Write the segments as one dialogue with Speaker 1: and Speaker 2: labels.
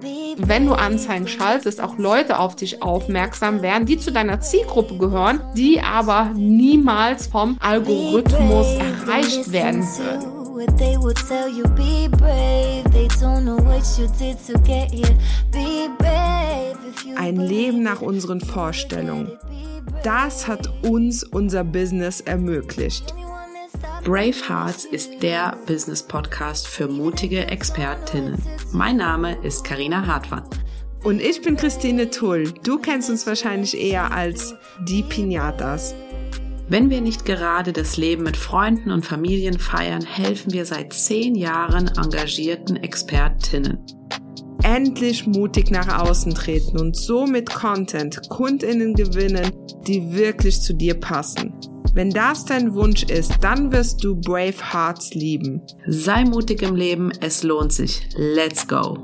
Speaker 1: wenn du Anzeigen schaltest, auch Leute auf dich aufmerksam werden, die zu deiner Zielgruppe gehören, die aber niemals vom Algorithmus erreicht werden würden. Ein Leben nach unseren Vorstellungen. Das hat uns unser Business ermöglicht.
Speaker 2: Brave Hearts ist der Business-Podcast für mutige Expertinnen. Mein Name ist Carina Hartmann.
Speaker 1: Und ich bin Christine Tull. Du kennst uns wahrscheinlich eher als die Pinatas.
Speaker 2: Wenn wir nicht gerade das Leben mit Freunden und Familien feiern, helfen wir seit 10 Jahren engagierten Expertinnen.
Speaker 1: Endlich mutig nach außen treten und so mit Content KundInnen gewinnen, die wirklich zu dir passen. Wenn das dein Wunsch ist, dann wirst du Brave Hearts lieben.
Speaker 2: Sei mutig im Leben, es lohnt sich. Let's go!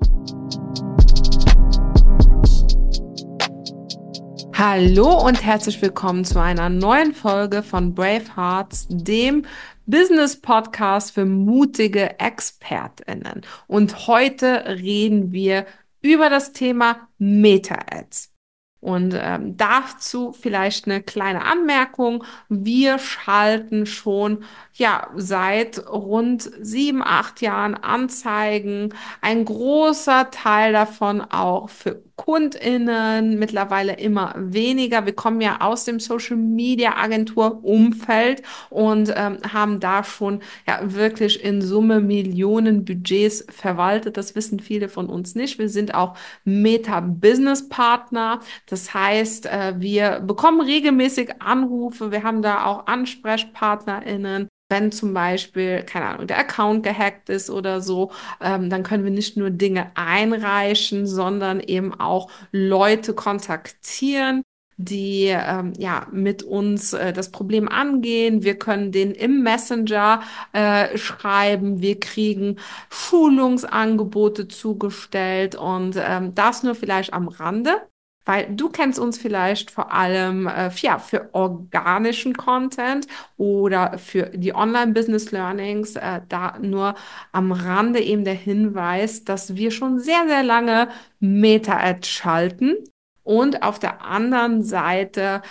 Speaker 1: Hallo und herzlich willkommen zu einer neuen Folge von Brave Hearts, dem Business-Podcast für mutige ExpertInnen. Und heute reden wir über das Thema Meta-Ads. Und dazu vielleicht eine kleine Anmerkung. Wir schalten schon seit rund 7, 8 Jahren Anzeigen. Ein großer Teil davon auch für KundInnen, mittlerweile immer weniger. Wir kommen ja aus dem Social Media Agentur Umfeld und haben da schon wirklich in Summe Millionen Budgets verwaltet. Das wissen viele von uns nicht. Wir sind auch Meta-Business-Partner. Das heißt, wir bekommen regelmäßig Anrufe. Wir haben da auch AnsprechpartnerInnen. Wenn zum Beispiel, keine Ahnung, der Account gehackt ist oder so, dann können wir nicht nur Dinge einreichen, sondern eben auch Leute kontaktieren, die mit uns das Problem angehen. Wir können denen im Messenger schreiben. Wir kriegen Schulungsangebote zugestellt und das nur vielleicht am Rande. Weil du kennst uns vielleicht vor allem für organischen Content oder für die Online-Business-Learnings. Da nur am Rande eben der Hinweis, dass wir schon sehr, sehr lange Meta-Ads schalten und auf der anderen Seite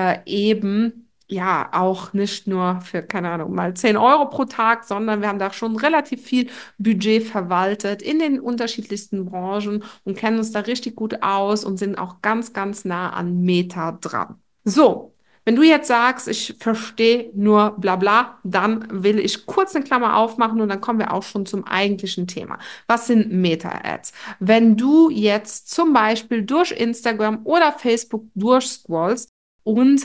Speaker 1: auch nicht nur für, keine Ahnung, mal 10 Euro pro Tag, sondern wir haben da schon relativ viel Budget verwaltet in den unterschiedlichsten Branchen und kennen uns da richtig gut aus und sind auch ganz, ganz nah an Meta dran. So, wenn du jetzt sagst, ich verstehe nur bla bla, dann will ich kurz eine Klammer aufmachen und dann kommen wir auch schon zum eigentlichen Thema. Was sind Meta-Ads? Wenn du jetzt zum Beispiel durch Instagram oder Facebook durchscrollst und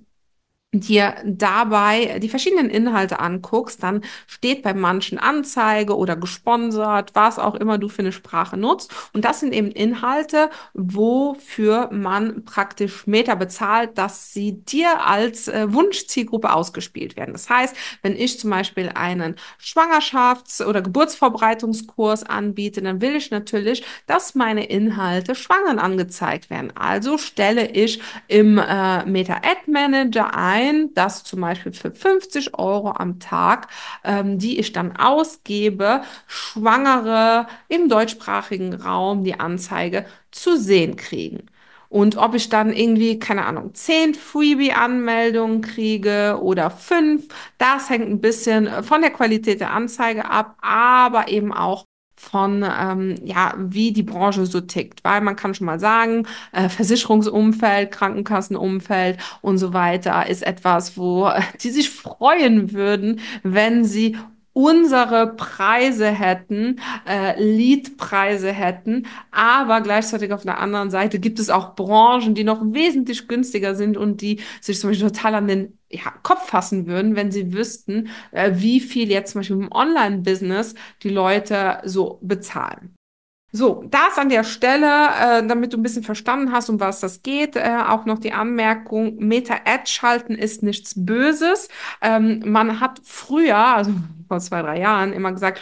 Speaker 1: dir dabei die verschiedenen Inhalte anguckst, dann steht bei manchen Anzeige oder gesponsert, was auch immer du für eine Sprache nutzt. Und das sind eben Inhalte, wofür man praktisch Meta bezahlt, dass sie dir als Wunschzielgruppe ausgespielt werden. Das heißt, wenn ich zum Beispiel einen Schwangerschafts- oder Geburtsvorbereitungskurs anbiete, dann will ich natürlich, dass meine Inhalte Schwangeren angezeigt werden. Also stelle ich im Meta Ad Manager ein, dass zum Beispiel für 50 Euro am Tag, die ich dann ausgebe, Schwangere im deutschsprachigen Raum die Anzeige zu sehen kriegen. Und ob ich dann irgendwie, keine Ahnung, 10 Freebie-Anmeldungen kriege oder 5, das hängt ein bisschen von der Qualität der Anzeige ab, aber eben auch von, wie die Branche so tickt. Weil man kann schon mal sagen, Versicherungsumfeld, Krankenkassenumfeld und so weiter ist etwas, wo die sich freuen würden, wenn sie unsere Preise hätten, Leadpreise hätten, aber gleichzeitig auf der anderen Seite gibt es auch Branchen, die noch wesentlich günstiger sind und die sich zum Beispiel total an den Kopf fassen würden, wenn sie wüssten, wie viel jetzt zum Beispiel im Online-Business die Leute so bezahlen. So, das an der Stelle, damit du ein bisschen verstanden hast, um was das geht, auch noch die Anmerkung, Meta-Ad schalten ist nichts Böses. Man hat früher, also vor 2, 3 Jahren, immer gesagt,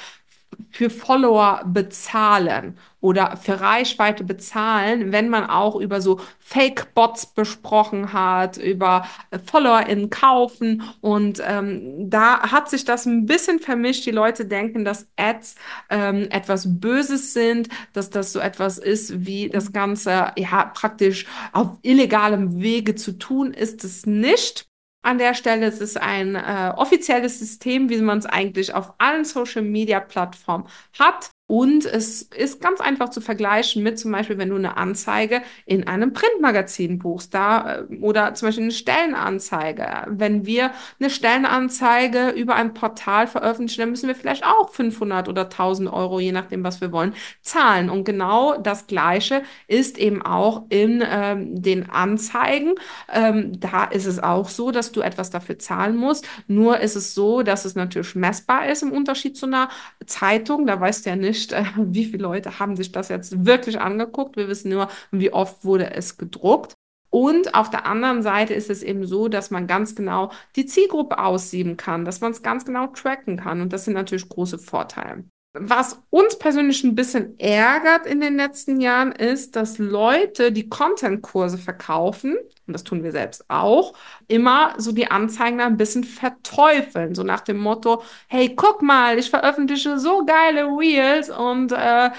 Speaker 1: für Follower bezahlen oder für Reichweite bezahlen, wenn man auch über so Fake-Bots besprochen hat, über FollowerInnen kaufen. Und da hat sich das ein bisschen vermischt. Die Leute denken, dass Ads etwas Böses sind, dass das so etwas ist, wie das Ganze ja praktisch auf illegalem Wege zu tun, ist es nicht. An der Stelle ist es ein offizielles System, wie man es eigentlich auf allen Social-Media-Plattformen hat. Und es ist ganz einfach zu vergleichen mit zum Beispiel, wenn du eine Anzeige in einem Printmagazin buchst, oder zum Beispiel eine Stellenanzeige. Wenn wir eine Stellenanzeige über ein Portal veröffentlichen, dann müssen wir vielleicht auch 500 oder 1.000 Euro, je nachdem, was wir wollen, zahlen. Und genau das Gleiche ist eben auch in den Anzeigen. Da ist es auch so, dass du etwas dafür zahlen musst. Nur ist es so, dass es natürlich messbar ist im Unterschied zu einer Zeitung. Da weißt du ja nicht, wie viele Leute haben sich das jetzt wirklich angeguckt. Wir wissen nur, wie oft wurde es gedruckt. Und auf der anderen Seite ist es eben so, dass man ganz genau die Zielgruppe aussieben kann, dass man es ganz genau tracken kann. Und das sind natürlich große Vorteile. Was uns persönlich ein bisschen ärgert in den letzten Jahren ist, dass Leute, die Content-Kurse verkaufen, und das tun wir selbst auch, immer so die Anzeigen ein bisschen verteufeln. So nach dem Motto, hey, guck mal, ich veröffentliche so geile Reels und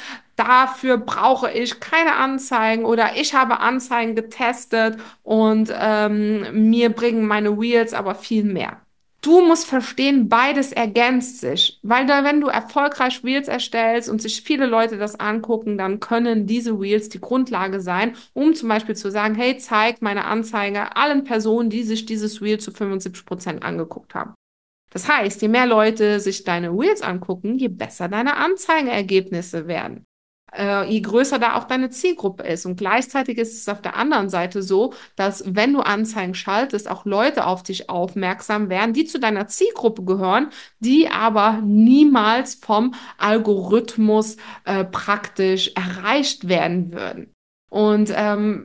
Speaker 1: dafür brauche ich keine Anzeigen oder ich habe Anzeigen getestet und mir bringen meine Reels aber viel mehr. Du musst verstehen, beides ergänzt sich, weil da, wenn du erfolgreich Reels erstellst und sich viele Leute das angucken, dann können diese Reels die Grundlage sein, um zum Beispiel zu sagen, hey, zeig meine Anzeige allen Personen, die sich dieses Reel zu 75% angeguckt haben. Das heißt, je mehr Leute sich deine Reels angucken, je besser deine Anzeigenergebnisse werden, je größer da auch deine Zielgruppe ist. Und gleichzeitig ist es auf der anderen Seite so, dass wenn du Anzeigen schaltest, auch Leute auf dich aufmerksam werden, die zu deiner Zielgruppe gehören, die aber niemals vom Algorithmus praktisch erreicht werden würden. Und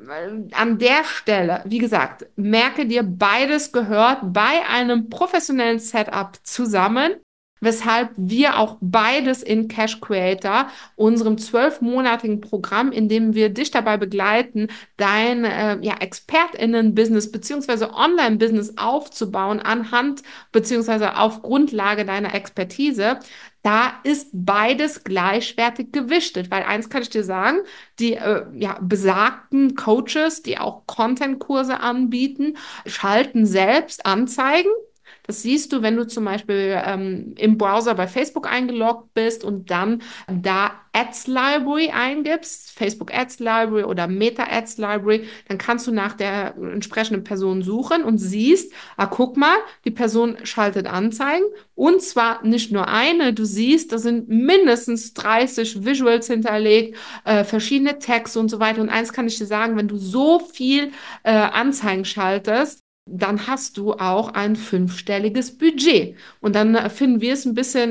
Speaker 1: an der Stelle, wie gesagt, merke dir, beides gehört bei einem professionellen Setup zusammen, weshalb wir auch beides in Cash Creator, unserem 12-monatigen Programm, in dem wir dich dabei begleiten, dein ja, ExpertInnen-Business beziehungsweise Online-Business aufzubauen anhand beziehungsweise auf Grundlage deiner Expertise. Da ist beides gleichwertig gewichtet, weil eins kann ich dir sagen, die ja, besagten Coaches, die auch Content-Kurse anbieten, schalten selbst Anzeigen. Das siehst du, wenn du zum Beispiel im Browser bei Facebook eingeloggt bist und dann da Ads Library eingibst, Facebook Ads Library oder Meta Ads Library, dann kannst du nach der entsprechenden Person suchen und siehst, guck mal, die Person schaltet Anzeigen und zwar nicht nur eine, du siehst, da sind mindestens 30 Visuals hinterlegt, verschiedene Texte und so weiter. Und eins kann ich dir sagen, wenn du so viel Anzeigen schaltest, dann hast du auch ein fünfstelliges Budget. Und dann finden wir es ein bisschen,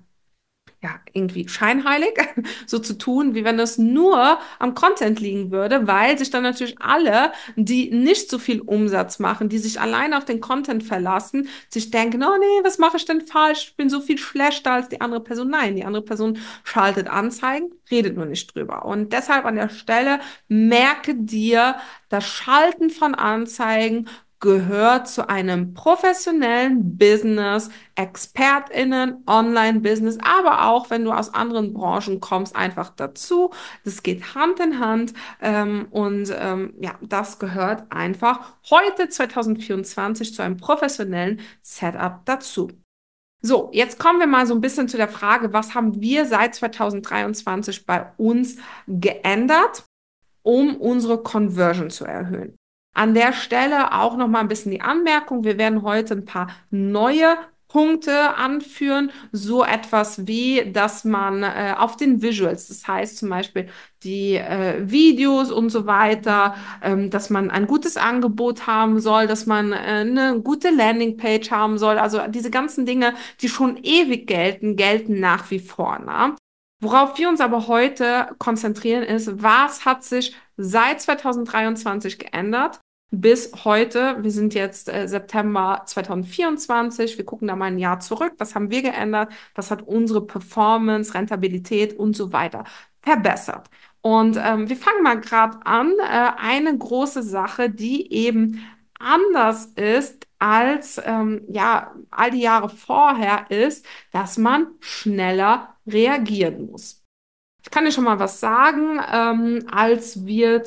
Speaker 1: ja, irgendwie scheinheilig, so zu tun, wie wenn es nur am Content liegen würde, weil sich dann natürlich alle, die nicht so viel Umsatz machen, die sich allein auf den Content verlassen, sich denken, oh nee, was mache ich denn falsch? Ich bin so viel schlechter als die andere Person. Nein, die andere Person schaltet Anzeigen, redet nur nicht drüber. Und deshalb an der Stelle merke dir, das Schalten von Anzeigen gehört zu einem professionellen Business, ExpertInnen, Online-Business, aber auch, wenn du aus anderen Branchen kommst, einfach dazu. Das geht Hand in Hand ja, das gehört einfach heute 2024 zu einem professionellen Setup dazu. So, jetzt kommen wir mal so ein bisschen zu der Frage, was haben wir seit 2023 bei uns geändert, um unsere Conversion zu erhöhen? An der Stelle auch noch mal ein bisschen die Anmerkung. Wir werden heute ein paar neue Punkte anführen, so etwas wie, dass man auf den Visuals, das heißt zum Beispiel die Videos und so weiter, dass man ein gutes Angebot haben soll, dass man eine gute Landingpage haben soll. Also diese ganzen Dinge, die schon ewig gelten, gelten nach wie vor. Ne? Worauf wir uns aber heute konzentrieren ist, was hat sich seit 2023 geändert? bis heute. Wir sind jetzt September 2024. Wir gucken da mal ein Jahr zurück. Was haben wir geändert? Was hat unsere Performance, Rentabilität und so weiter verbessert? Und wir fangen mal gerade an. Eine große Sache, die eben anders ist als ja, all die Jahre vorher, ist, dass man schneller reagieren muss. Ich kann dir schon mal was sagen. Als wir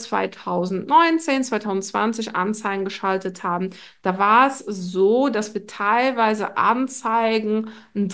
Speaker 1: 2019, 2020 Anzeigen geschaltet haben, da war es so, dass wir teilweise Anzeigen ein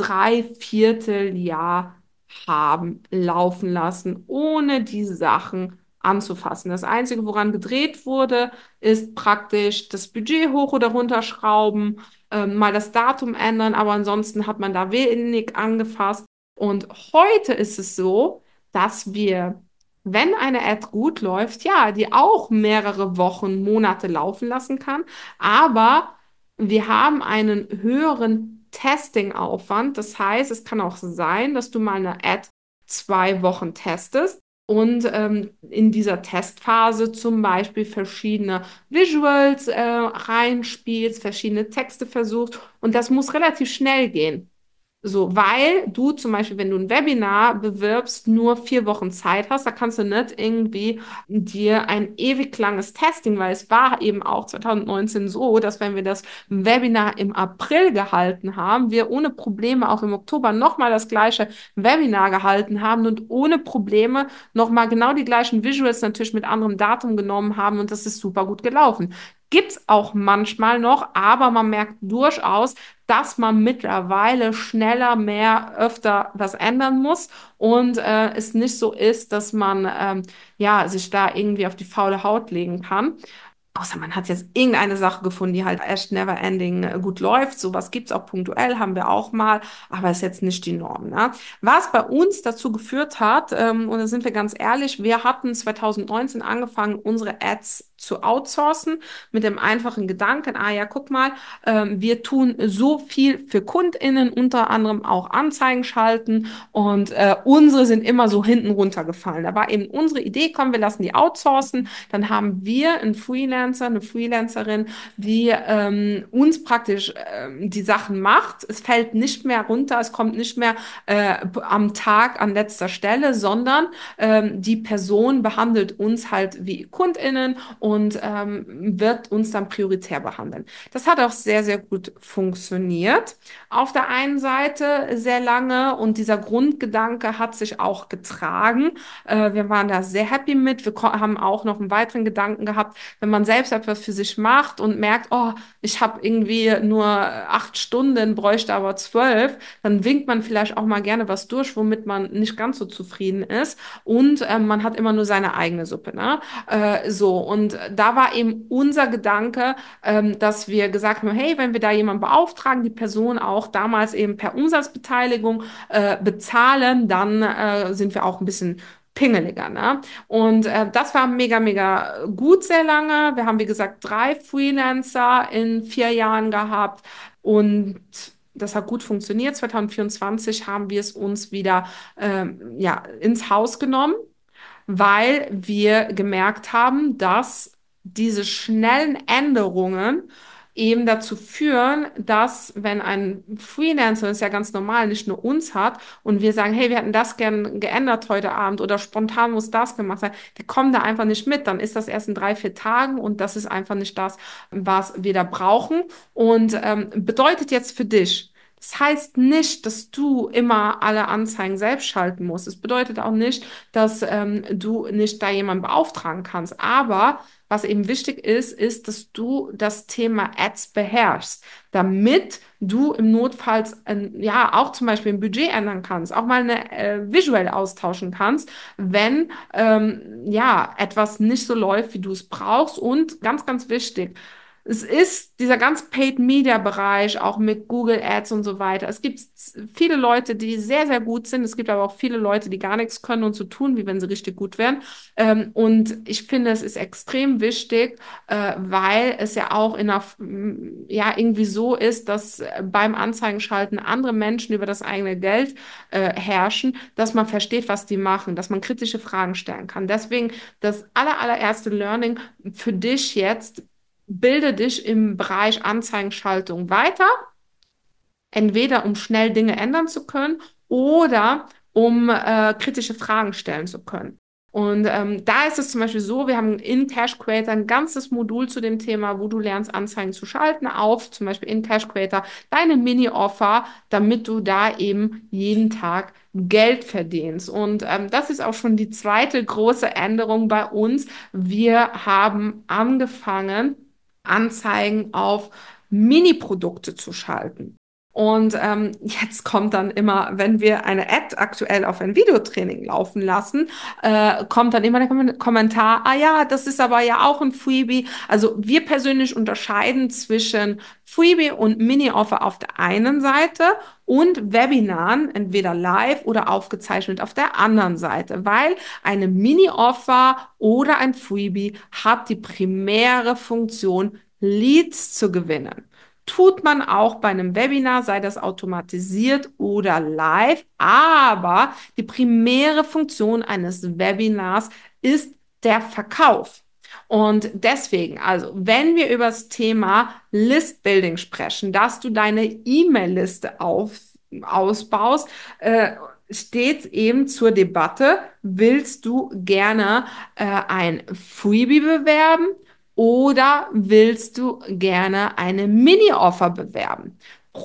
Speaker 1: Dreivierteljahr haben laufen lassen, ohne die Sachen anzufassen. Das Einzige, woran gedreht wurde, ist praktisch das Budget hoch oder runterschrauben, mal das Datum ändern, aber ansonsten hat man da wenig angefasst. Und heute ist es so, dass wir, wenn eine Ad gut läuft, ja, die auch mehrere Wochen, Monate laufen lassen kann, aber wir haben einen höheren Testing-Aufwand. Das heißt, es kann auch sein, dass du mal eine Ad 2 Wochen testest und in dieser Testphase zum Beispiel verschiedene Visuals reinspielst, verschiedene Texte versuchst und das muss relativ schnell gehen. So, weil du zum Beispiel, wenn du ein Webinar bewirbst, nur 4 Wochen Zeit hast, da kannst du nicht irgendwie dir ein ewig langes Testing, weil es war eben auch 2019 so, dass wenn wir das Webinar im April gehalten haben, wir ohne Probleme auch im Oktober nochmal das gleiche Webinar gehalten haben und ohne Probleme nochmal genau die gleichen Visuals natürlich mit anderem Datum genommen haben und das ist super gut gelaufen. Gibt's auch manchmal noch, aber man merkt durchaus, dass man mittlerweile schneller, mehr, öfter was ändern muss und es nicht so ist, dass man ja sich da irgendwie auf die faule Haut legen kann. Außer man hat jetzt irgendeine Sache gefunden, die halt echt never ending gut läuft. Sowas gibt's auch punktuell, haben wir auch mal, aber ist jetzt nicht die Norm. Ne? Was bei uns dazu geführt hat, und da sind wir ganz ehrlich, wir hatten 2019 angefangen, unsere Ads zu outsourcen mit dem einfachen Gedanken, ah ja, guck mal, wir tun so viel für KundInnen, unter anderem auch Anzeigen schalten und unsere sind immer so hinten runtergefallen. Da war eben unsere Idee, komm, wir lassen die outsourcen, dann haben wir einen Freelancer, eine Freelancerin, die uns praktisch die Sachen macht. Es fällt nicht mehr runter, es kommt nicht mehr am Tag an letzter Stelle, sondern die Person behandelt uns halt wie KundInnen und wird uns dann prioritär behandeln. Das hat auch sehr, sehr gut funktioniert. Auf der einen Seite sehr lange und dieser Grundgedanke hat sich auch getragen. Wir waren da sehr happy mit. Wir haben auch noch einen weiteren Gedanken gehabt, wenn man selbst etwas für sich macht und merkt, oh, ich habe irgendwie nur 8 Stunden, bräuchte aber 12, dann winkt man vielleicht auch mal gerne was durch, womit man nicht ganz so zufrieden ist. Und man hat immer nur seine eigene Suppe, ne? So, und da war eben unser Gedanke, dass wir gesagt haben, hey, wenn wir da jemanden beauftragen, die Person auch damals eben per Umsatzbeteiligung bezahlen, dann sind wir auch ein bisschen pingeliger, ne? Und das war mega, mega gut sehr lange. Wir haben, wie gesagt, 3 Freelancer in 4 Jahren gehabt und das hat gut funktioniert. 2024 haben wir es uns wieder ja, ins Haus genommen, weil wir gemerkt haben, dass diese schnellen Änderungen eben dazu führen, dass wenn ein Freelancer, das ist ja ganz normal, nicht nur uns hat und wir sagen, hey, wir hätten das gern geändert heute Abend oder spontan muss das gemacht sein, die kommen da einfach nicht mit, dann ist das erst in 3, 4 Tagen und das ist einfach nicht das, was wir da brauchen und bedeutet jetzt für dich, das heißt nicht, dass du immer alle Anzeigen selbst schalten musst. Es bedeutet auch nicht, dass du nicht da jemanden beauftragen kannst. Aber was eben wichtig ist, ist, dass du das Thema Ads beherrschst, damit du im Notfall ja auch zum Beispiel ein Budget ändern kannst, auch mal eine visuell austauschen kannst, wenn ja etwas nicht so läuft, wie du es brauchst. Und ganz, ganz wichtig, es ist dieser ganze Paid-Media-Bereich, auch mit Google Ads und so weiter. Es gibt viele Leute, die sehr, sehr gut sind. Es gibt aber auch viele Leute, die gar nichts können und so tun, wie wenn sie richtig gut wären. Und ich finde, es ist extrem wichtig, weil es ja auch in einer, ja, irgendwie so ist, dass beim Anzeigenschalten andere Menschen über das eigene Geld herrschen, dass man versteht, was die machen, dass man kritische Fragen stellen kann. Deswegen das allererste Learning für dich jetzt: bilde dich im Bereich Anzeigenschaltung weiter, entweder um schnell Dinge ändern zu können oder um kritische Fragen stellen zu können. Und da ist es zum Beispiel so, wir haben in Cash Creator ein ganzes Modul zu dem Thema, wo du lernst, Anzeigen zu schalten, auf zum Beispiel in Cash Creator deine Mini-Offer, damit du da eben jeden Tag Geld verdienst. Und das ist auch schon die zweite große Änderung bei uns. Wir haben angefangen, Anzeigen auf Mini-Produkte zu schalten. Und jetzt kommt dann immer, wenn wir eine Ad aktuell auf ein Videotraining laufen lassen, kommt dann immer der Kommentar, ah ja, das ist aber ja auch ein Freebie. Also wir persönlich unterscheiden zwischen Freebie und Mini-Offer auf der einen Seite und Webinaren, entweder live oder aufgezeichnet auf der anderen Seite, weil eine Mini-Offer oder ein Freebie hat die primäre Funktion, Leads zu gewinnen. Tut man auch bei einem Webinar, sei das automatisiert oder live, aber die primäre Funktion eines Webinars ist der Verkauf. Und deswegen, also wenn wir über das Thema Listbuilding sprechen, dass du deine E-Mail-Liste ausbaust, steht eben zur Debatte, willst du gerne ein Freebie bewerben oder willst du gerne eine Mini-Offer bewerben?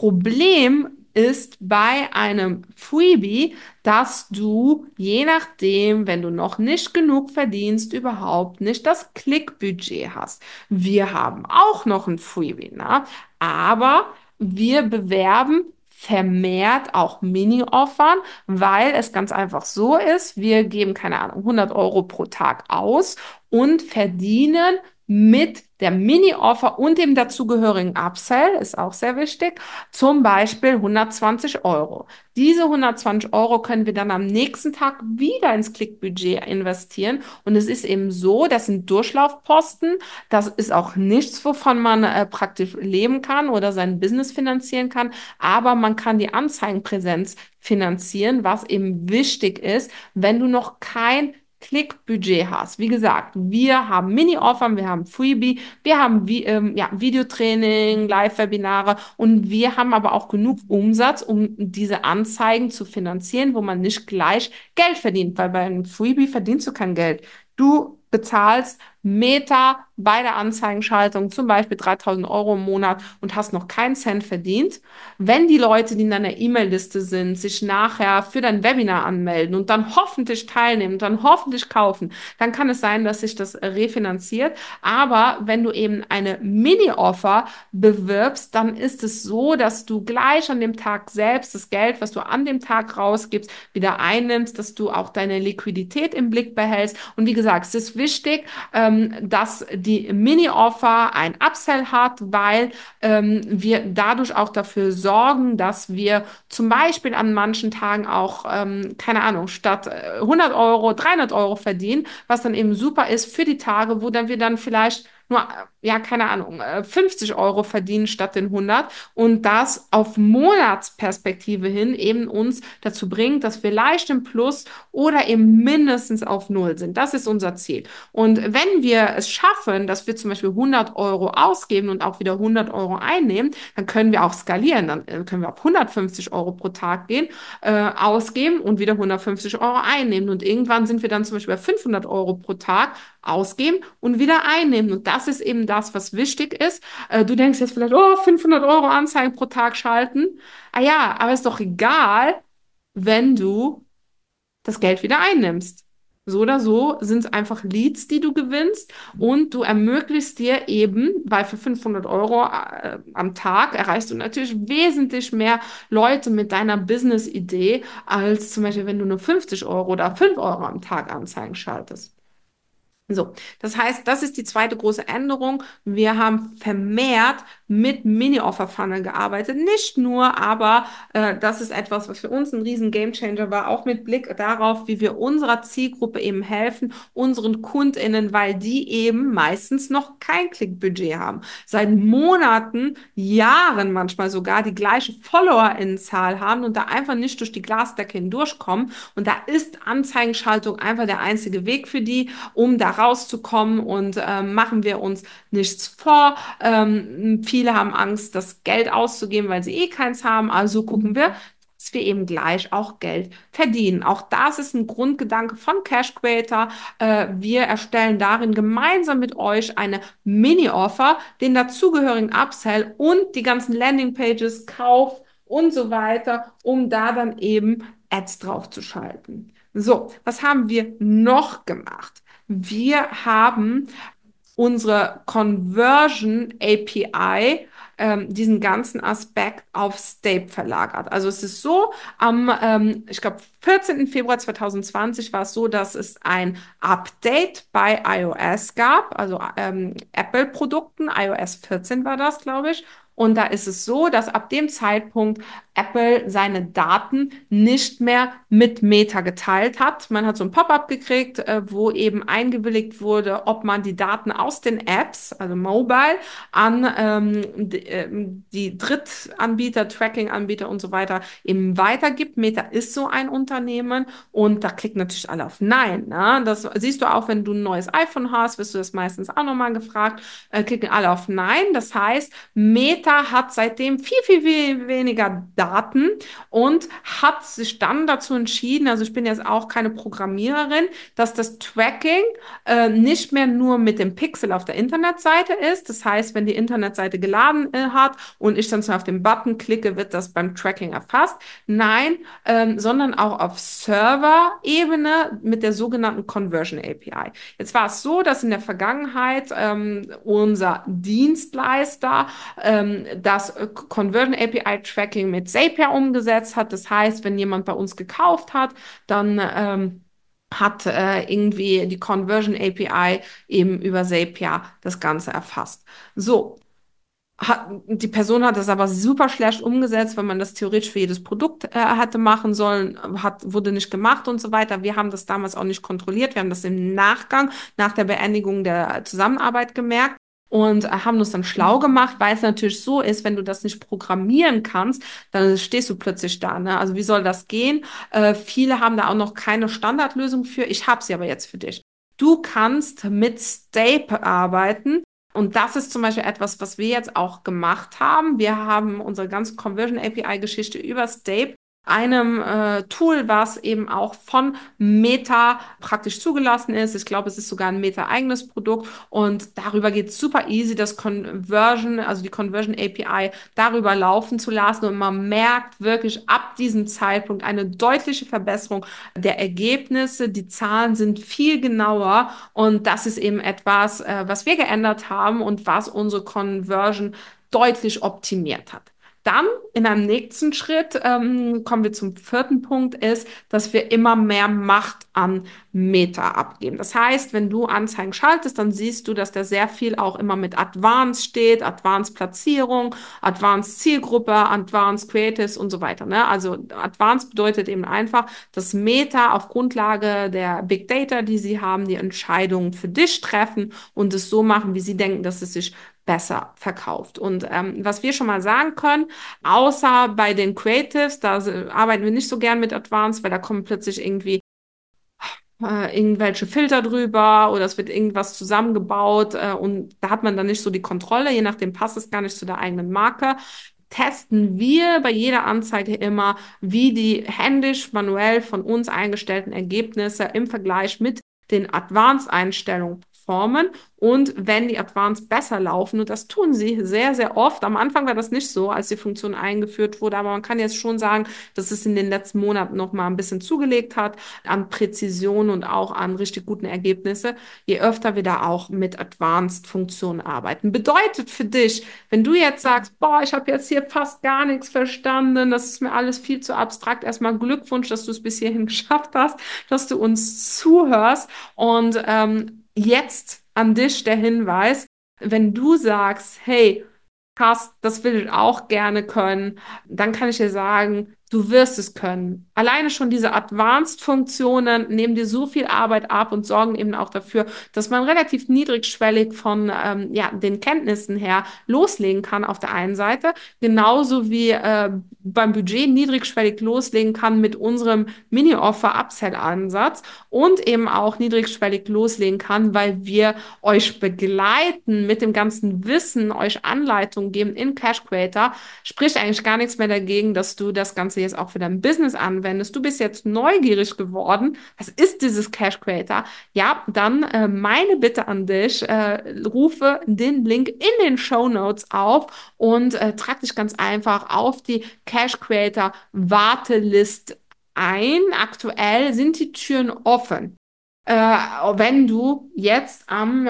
Speaker 1: Problem ist bei einem Freebie, dass du, je nachdem, wenn du noch nicht genug verdienst, überhaupt nicht das Klickbudget hast. Wir haben auch noch ein Freebie, ne? Aber wir bewerben vermehrt auch Mini-Offern, weil es ganz einfach so ist, wir geben, keine Ahnung, 100 Euro pro Tag aus und verdienen mit der Mini-Offer und dem dazugehörigen Upsell, ist auch sehr wichtig, zum Beispiel 120 Euro. Diese 120 Euro können wir dann am nächsten Tag wieder ins Klickbudget investieren. Und es ist eben so, das sind Durchlaufposten. Das ist auch nichts, wovon man praktisch leben kann oder sein Business finanzieren kann. Aber man kann die Anzeigenpräsenz finanzieren, was eben wichtig ist, wenn du noch kein Klickbudget hast. Wie gesagt, wir haben Mini-Offern, wir haben Freebie, wir haben ja, Videotraining, Live-Webinare und wir haben aber auch genug Umsatz, um diese Anzeigen zu finanzieren, wo man nicht gleich Geld verdient, weil bei einem Freebie verdienst du kein Geld. Du bezahlst Meta bei der Anzeigenschaltung zum Beispiel 3.000 Euro im Monat und hast noch keinen Cent verdient. Wenn die Leute, die in deiner E-Mail-Liste sind, sich nachher für dein Webinar anmelden und dann hoffentlich teilnehmen und dann hoffentlich kaufen, dann kann es sein, dass sich das refinanziert. Aber wenn du eben eine Mini-Offer bewirbst, dann ist es so, dass du gleich an dem Tag selbst das Geld, was du an dem Tag rausgibst, wieder einnimmst, dass du auch deine Liquidität im Blick behältst. Und wie gesagt, es ist wichtig, dass die Mini-Offer ein Upsell hat, weil wir dadurch auch dafür sorgen, dass wir zum Beispiel an manchen Tagen auch, keine Ahnung, statt 100 Euro 300 Euro verdienen, was dann eben super ist für die Tage, wo dann wir dann vielleicht nur, ja, keine Ahnung, 50 Euro verdienen statt den 100 und das auf Monatsperspektive hin eben uns dazu bringt, dass wir leicht im Plus oder eben mindestens auf Null sind. Das ist unser Ziel. Und wenn wir es schaffen, dass wir zum Beispiel 100 Euro ausgeben und auch wieder 100 Euro einnehmen, dann können wir auch skalieren. Dann können wir auf 150 Euro pro Tag gehen, ausgeben und wieder 150 Euro einnehmen. Und irgendwann sind wir dann zum Beispiel bei 500 Euro pro Tag ausgeben und wieder einnehmen. Und das ist eben das, was wichtig ist. Du denkst jetzt vielleicht, oh, 500 Euro Anzeigen pro Tag schalten. Ah ja, aber ist doch egal, wenn du das Geld wieder einnimmst. So oder so sind es einfach Leads, die du gewinnst und du ermöglichst dir eben, weil für 500 Euro am Tag erreichst du natürlich wesentlich mehr Leute mit deiner Business-Idee, als zum Beispiel, wenn du nur 50 Euro oder 5 Euro am Tag Anzeigen schaltest. So, das heißt, das ist die zweite große Änderung. Wir haben vermehrt mit Mini-Offer-Funnel gearbeitet. Nicht nur, aber das ist etwas, was für uns ein riesen Gamechanger war, auch mit Blick darauf, wie wir unserer Zielgruppe eben helfen, unseren KundInnen, weil die eben meistens noch kein Klickbudget haben. Seit Monaten, Jahren manchmal sogar die gleiche FollowerInnenzahl haben und da einfach nicht durch die Glasdecke hindurchkommen. Und da ist Anzeigenschaltung einfach der einzige Weg für die, um da rauszukommen und machen wir uns nichts vor. Viele haben Angst, das Geld auszugeben, weil sie eh keins haben. Also gucken wir, dass wir eben gleich auch Geld verdienen. Auch das ist ein Grundgedanke von Cash Creator. Wir erstellen darin gemeinsam mit euch eine Mini-Offer, den dazugehörigen Upsell und die ganzen Landingpages, Kauf und so weiter, um da dann eben Ads draufzuschalten. So, was haben wir noch gemacht? Wir haben unsere Conversion API, diesen ganzen Aspekt auf Stape verlagert. Also es ist so, ich glaube, 14. Februar 2020 war es so, dass es ein Update bei iOS gab, also Apple-Produkten. iOS 14 war das, glaube ich. Und da ist es so, dass ab dem Zeitpunkt Apple seine Daten nicht mehr mit Meta geteilt hat. Man hat so ein Pop-up gekriegt, wo eben eingewilligt wurde, ob man die Daten aus den Apps, also Mobile, an die Drittanbieter, Tracking-Anbieter und so weiter eben weitergibt. Meta ist so ein Unternehmen und da klicken natürlich alle auf Nein. Ne? Das siehst du auch, wenn du ein neues iPhone hast, wirst du das meistens auch nochmal gefragt, klicken alle auf Nein. Das heißt, Meta hat seitdem viel, viel, viel weniger Daten und hat sich dann dazu entschieden, also ich bin jetzt auch keine Programmiererin, dass das Tracking nicht mehr nur mit dem Pixel auf der Internetseite ist. Das heißt, wenn die Internetseite geladen hat und ich dann so auf den Button klicke, wird das beim Tracking erfasst. Nein, sondern auch auf Server-Ebene mit der sogenannten Conversion API. Jetzt war es so, dass in der Vergangenheit unser Dienstleister das Conversion API Tracking mit Zapier umgesetzt hat. Das heißt, wenn jemand bei uns gekauft hat, dann hat irgendwie die Conversion API eben über Zapier das Ganze erfasst. So, die Person hat das aber super schlecht umgesetzt, weil man das theoretisch für jedes Produkt hätte machen sollen, wurde nicht gemacht und so weiter. Wir haben das damals auch nicht kontrolliert. Wir haben das im Nachgang, nach der Beendigung der Zusammenarbeit gemerkt und haben uns dann schlau gemacht, weil es natürlich so ist, wenn du das nicht programmieren kannst, dann stehst du plötzlich da. Ne? Also wie soll das gehen? Viele haben da auch noch keine Standardlösung für. Ich habe sie aber jetzt für dich. Du kannst mit Stape arbeiten. Und das ist zum Beispiel etwas, was wir jetzt auch gemacht haben. Wir haben unsere ganze Conversion API-Geschichte über Stape, einem Tool, was eben auch von Meta praktisch zugelassen ist. Ich glaube, es ist sogar ein Meta-eigenes Produkt und darüber geht es super easy, das Conversion, also die Conversion API darüber laufen zu lassen und man merkt wirklich ab diesem Zeitpunkt eine deutliche Verbesserung der Ergebnisse. Die Zahlen sind viel genauer und das ist eben etwas, was wir geändert haben und was unsere Conversion deutlich optimiert hat. Dann in einem nächsten Schritt kommen wir zum vierten Punkt, ist, dass wir immer mehr Macht an Meta abgeben. Das heißt, wenn du Anzeigen schaltest, dann siehst du, dass da sehr viel auch immer mit Advanced steht, Advanced Platzierung, Advanced Zielgruppe, Advanced Creatives und so weiter. Ne? Also Advanced bedeutet eben einfach, dass Meta auf Grundlage der Big Data, die sie haben, die Entscheidungen für dich treffen und es so machen, wie sie denken, dass es sich besser verkauft. Und was wir schon mal sagen können, außer bei den Creatives, da arbeiten wir nicht so gern mit Advanced, weil da kommen plötzlich irgendwie irgendwelche Filter drüber oder es wird irgendwas zusammengebaut und da hat man dann nicht so die Kontrolle, je nachdem passt es gar nicht zu der eigenen Marke. Testen wir bei jeder Anzeige immer, wie die händisch manuell von uns eingestellten Ergebnisse im Vergleich mit den Advanced-Einstellungen performen und wenn die Advanced besser laufen, und das tun sie sehr, sehr oft. Am Anfang war das nicht so, als die Funktion eingeführt wurde, aber man kann jetzt schon sagen, dass es in den letzten Monaten noch mal ein bisschen zugelegt hat an Präzision und auch an richtig guten Ergebnisse, je öfter wir da auch mit Advanced-Funktionen arbeiten. Bedeutet für dich, wenn du jetzt sagst, boah, ich habe jetzt hier fast gar nichts verstanden, das ist mir alles viel zu abstrakt, erstmal Glückwunsch, dass du es bis hierhin geschafft hast, dass du uns zuhörst und jetzt an dich der Hinweis, wenn du sagst, hey, krass, das will ich auch gerne können, dann kann ich dir sagen, Du wirst es können. Alleine schon diese Advanced-Funktionen nehmen dir so viel Arbeit ab und sorgen eben auch dafür, dass man relativ niedrigschwellig von den Kenntnissen her loslegen kann auf der einen Seite, genauso wie beim Budget niedrigschwellig loslegen kann mit unserem Mini-Offer-Upsell-Ansatz und eben auch niedrigschwellig loslegen kann, weil wir euch begleiten mit dem ganzen Wissen, euch Anleitungen geben in Cash Creator, spricht eigentlich gar nichts mehr dagegen, dass du das Ganze jetzt auch für dein Business anwendest. Du bist jetzt neugierig geworden. Was ist dieses Cash Creator? Ja, dann meine Bitte an dich, rufe den Link in den Show Notes auf und trag dich ganz einfach auf die Cash Creator Warteliste ein. Aktuell sind die Türen offen. Wenn du jetzt am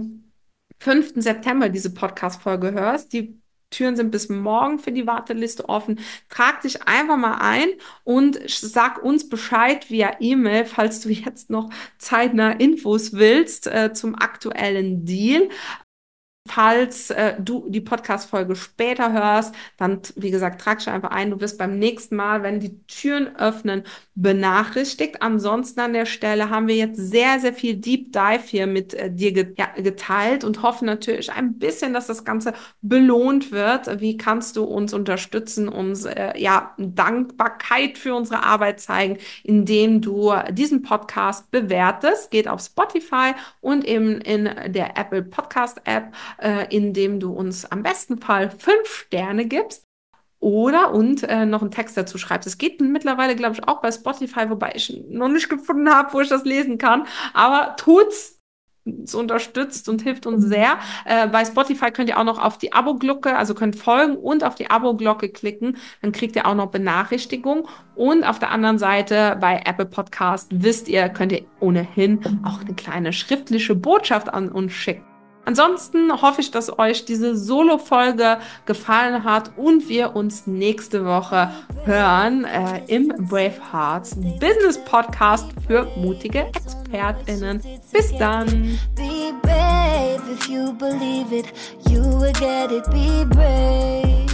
Speaker 1: 5. September diese Podcast-Folge hörst, die Türen sind bis morgen für die Warteliste offen. Trag dich einfach mal ein und sag uns Bescheid via E-Mail, falls du jetzt noch zeitnah Infos willst zum aktuellen Deal. Falls du die Podcast-Folge später hörst, dann, wie gesagt, trag dich einfach ein. Du wirst beim nächsten Mal, wenn die Türen öffnen, benachrichtigt. Ansonsten an der Stelle haben wir jetzt sehr, sehr viel Deep Dive hier mit dir geteilt und hoffen natürlich ein bisschen, dass das Ganze belohnt wird. Wie kannst du uns unterstützen, uns Dankbarkeit für unsere Arbeit zeigen, indem du diesen Podcast bewertest. Geht auf Spotify und eben in der Apple Podcast App, indem du uns am besten Fall 5 Sterne gibst oder noch einen Text dazu schreibst. Es geht mittlerweile, glaube ich, auch bei Spotify, wobei ich noch nicht gefunden habe, wo ich das lesen kann. Aber tut's. Es unterstützt und hilft uns sehr. Bei Spotify könnt ihr auch noch auf die Abo-Glocke, also könnt folgen und auf die Abo-Glocke klicken. Dann kriegt ihr auch noch Benachrichtigung. Und auf der anderen Seite bei Apple Podcast, wisst ihr, könnt ihr ohnehin auch eine kleine schriftliche Botschaft an uns schicken. Ansonsten hoffe ich, dass euch diese Solo-Folge gefallen hat und wir uns nächste Woche hören im Brave Hearts Business Podcast für mutige ExpertInnen. Bis dann!
Speaker 3: Be brave if you believe it, you will get it. Be brave.